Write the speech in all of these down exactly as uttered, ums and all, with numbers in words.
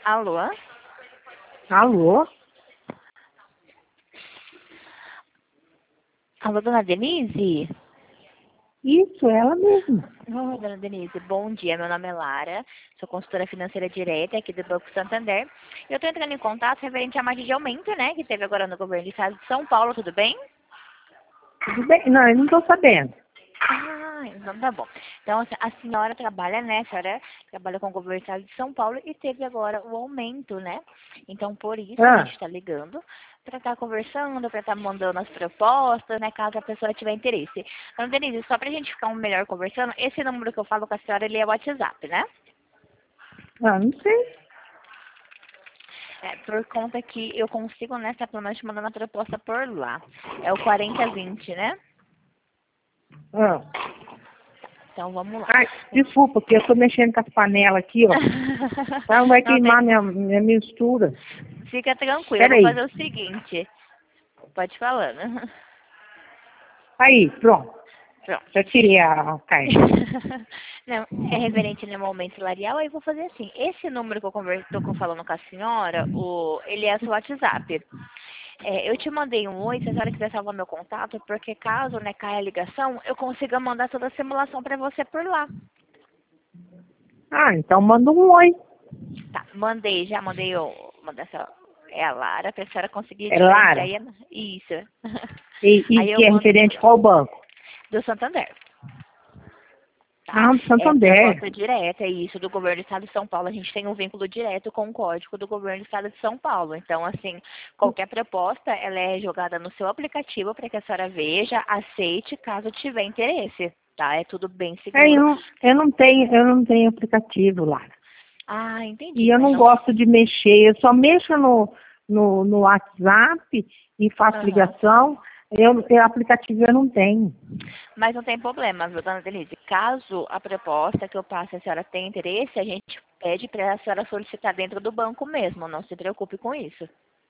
Alô? Alô? Alô, dona Denise? Isso, ela mesma. Oi, dona Denise, bom dia. Meu nome é Lara, sou consultora financeira direta aqui do Banco Santander. Eu estou entrando em contato referente à margem de aumento, né, que teve agora no governo do estado de São Paulo, tudo bem? Tudo bem? Não, eu não estou sabendo. Ah, então tá bom. Então, assim, a senhora trabalha, né? A senhora trabalha com o governo do estado de São Paulo e teve agora o aumento, né? Então, por isso, a gente Ah, está ligando para estar conversando, para estar mandando as propostas, né? Caso a pessoa tiver interesse. Então, Denise, só para a gente ficar um melhor conversando, esse número que eu falo com a senhora, ele é o WhatsApp, né? ah, não sei. É, por conta que eu consigo, né? Estar pelo menos te mandando a proposta por lá. É o quarenta vinte, né? Ah. Então, vamos lá. Ai, desculpa, porque eu estou mexendo com as panelas aqui, ó. Não vai Não tem. queimar minha, minha mistura. Fica tranquilo, eu Espera vou aí. fazer o seguinte. Pode falar, né? Aí, pronto. Pronto. Já tirei a carne. Não, é referente no aumento salarial, aí eu vou fazer assim. Esse número que eu converso, tô falando com a senhora, o, ele é seu WhatsApp. É, eu te mandei um oi, se a senhora quiser salvar meu contato, porque caso, né, caia a ligação, eu consiga mandar toda a simulação para você por lá. Ah, então manda um oi. Tá, mandei, já mandei o. Mandei essa, é a Lara, pra senhora conseguir É diferenciar Lara. aí. Isso. E, e Aí eu que é mando referente qual banco? do Santander. Tá? Ah, do É Santander. proposta direta, é isso, do governo do estado de São Paulo. A gente tem um vínculo direto com o código do governo do estado de São Paulo. Então, assim, qualquer proposta, ela é jogada no seu aplicativo para que a senhora veja, aceite, caso tiver interesse, tá? É tudo bem É, eu, seguro. não, eu não tenho, eu não tenho aplicativo, Lara. Ah, entendi. E eu Mas não não. gosto de mexer, eu só mexo no, no, no WhatsApp e faço Aham. ligação. Eu, eu aplicativo eu não tenho. Mas não tem problema, viu, dona Denise? Caso a proposta que eu passe a senhora tenha interesse, a gente pede para a senhora solicitar dentro do banco mesmo. Não se preocupe com isso.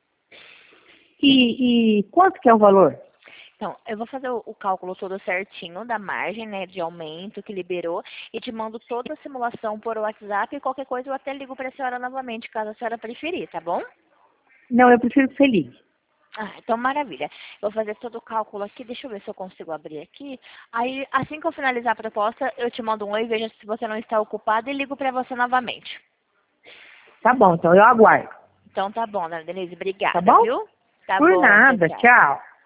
E, e quanto que é o valor? Então, eu vou fazer o, o cálculo todo certinho da margem, né, de aumento que liberou e te mando toda a simulação por WhatsApp e qualquer coisa eu até ligo para a senhora novamente, caso a senhora preferir, tá bom? Não, eu prefiro que você ligue. Ah, então maravilha. Eu vou fazer todo o cálculo aqui, deixa eu ver se eu consigo abrir aqui. Aí, assim que eu finalizar a proposta, eu te mando um oi, veja se você não está ocupado e ligo para você novamente. Tá bom, então eu aguardo. Então tá bom, dona Denise, Tá obrigada, bom? viu? Tá Por bom, tchau, nada, tchau. tchau.